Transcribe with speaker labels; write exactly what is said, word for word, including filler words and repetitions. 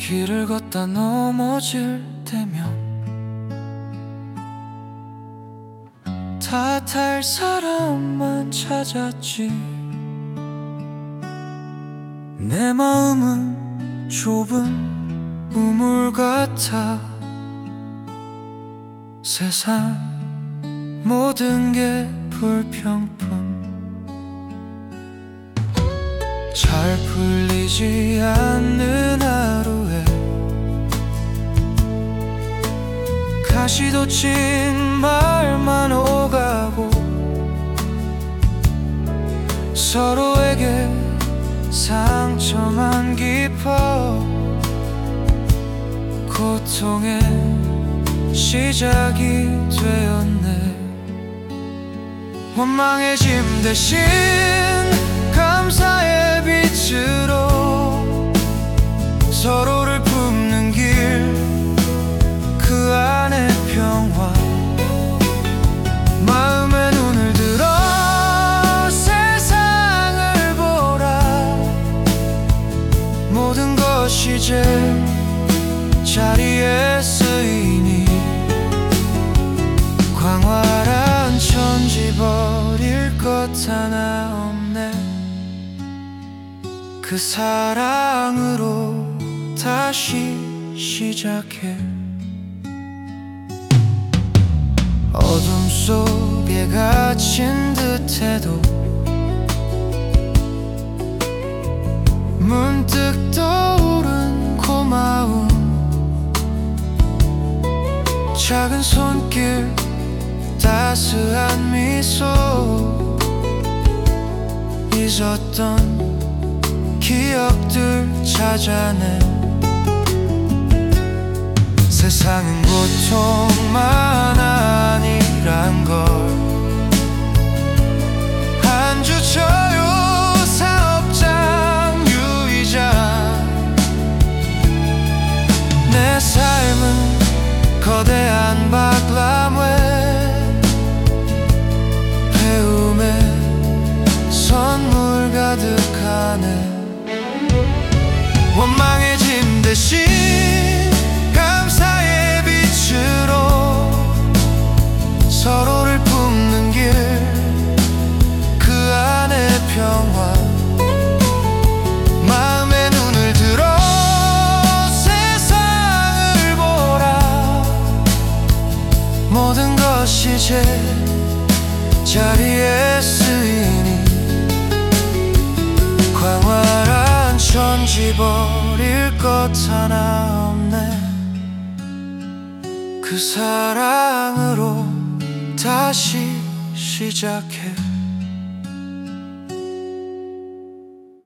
Speaker 1: 길을 걷다 넘어질 때면 탓할 사람만 찾았지. 내 마음은 좁은 우물 같아. 세상 모든 게 불평뿐. 잘 풀리지 않는 하루에 가시돋친 말만 오가고 서로에게 상처만 깊어 고통의 시작이 되었네. 원망해짐 대신 감사의 빛으로 서로를 품는 길, 그 안에 평화. 마음의 눈을 들어 세상을 보라. 모든 것이 제 자리에 쓰이니 광활한 천지 버릴 것 하나 없네. 그 사랑으로 다시 시작해. 어둠 속에 갇힌 듯해도 문득 떠오른 고마움. 작은 손길, 따스한 미소, 잊었던 기억들 찾아내. 세상은 고통만 아니란 걸 한 주 저요 사업장 유의자. 내 삶은 거대한 박람회, 배움의 선물 가득하네. 원망해짐 대신 감사의 빛으로 서로를 품는 길, 그 안에 평화. 마음의 눈을 들어 세상을 보라. 모든 것이 제 자리에 쓰이니 광활한 천지 버릴 것 하나 없네. 그 사랑으로 다시 시작해.